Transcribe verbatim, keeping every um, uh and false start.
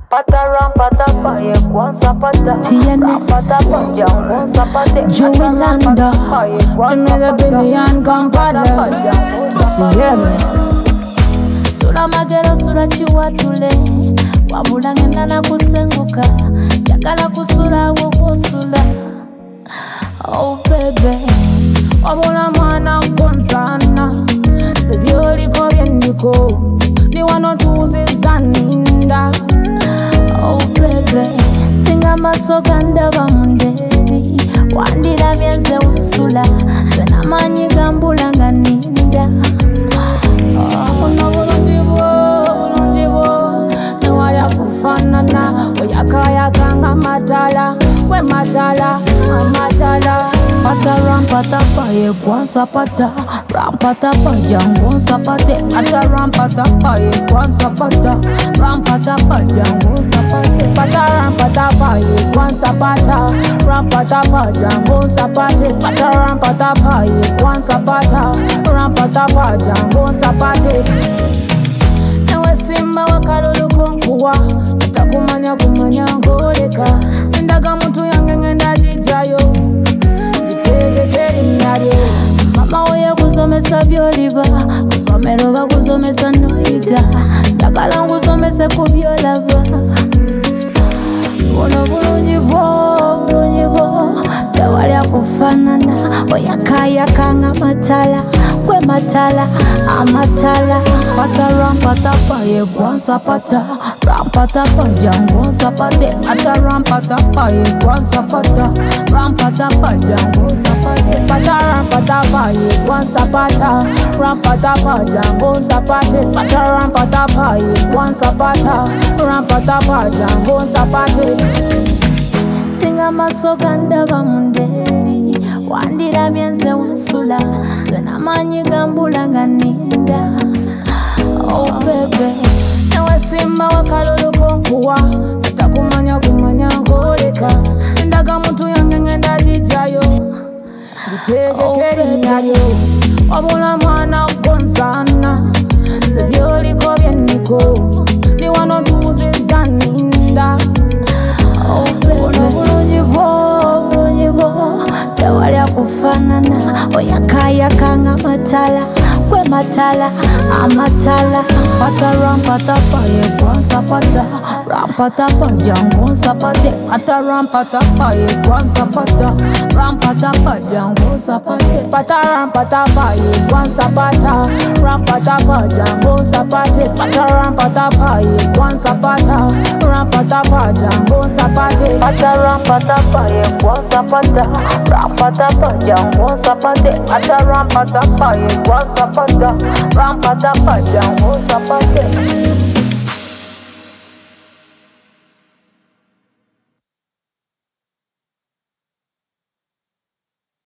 Pataram patapa ye kwanza pata. T N S, Patapa kwanza pate. Joey Landa, another billion Kampala. C M Sula magero sula chiwatule, wabula ngenda na kusenguka, jagala kusula wokosula. Oh baby, wabula mwana konsana, sebyoli ko byendiko, ni wano tuze zaninda. Oh baby, singa masoga ndaba mundeli, wandira byenze wasula, zena manyi gambula nga ninda. Ono bulungi bwo, bulungi bwo, newaya kufanana, oyakayaka nga matala, we matala, amatala. Pata rampatapa ye kwanza pata, rampatapa jango sapate. Pata rampatapa ye kwanza pata, rampatapa jango sapate. Pata rampatapa ye kwanza pata, rampatapa jango sapate. Pata rampatapa ye kwanza pata, rampatapa jango sapate. Ewe simba wakalulu konkuwa, nitakumanya kumanya ngoleka. Ndaga mtu yange ngenda jijayo, mama oya kuzomesa byoliba, kuzomero ba kuzomesa noiga, njagala nkuzomese ku byolaba. Buno bulungi bwo, bulungi bwo, tewali akufanana, oyakayaka nga matala, gwe matala, amatala. Pata rampatapa ye kwanza pata, rampatapa jango sapate. Pata rampatapa ye kwanza pata, rampatapa jango sapate. Pata rampatapa ye kwanza pata, rampatapa jango sapate. Pata rampatapa ye kwanza pata, rampatapa jango sapate. Singa masoga ndaba mundeli, wandira byenze wasula, zena manyi gambula nga ninda. Oh baby, ewe simba wakalulu konkuwa, nitakumanya kumanya ngoleka. Ndaga mtu yange ngenda jijayo, gutegekeri nyayo. Wabula mwana konsana, sebyoli ko byendiko, ni wano tuze zaninda. Oh baby, bulungi bwo, bulungi bwo, tewali akufanana, oyakayaka nga matala, gwe matala, amatala. Pata rampatapa ye kwanza pata, rampatapa jango sapate. Pata rampatapa ye kwanza pata, rampatapa jango sapate. Pata rampatapa ye kwanza pata, rampatapa jango sapate. Pata rampatapa ye kwanza pata, rampatapa jango sapate. Pata rampatapa ye kwanza pata, rampatapa jango sapate. Pata rampatapa ye kwanza pata, rampatapa jango sapate.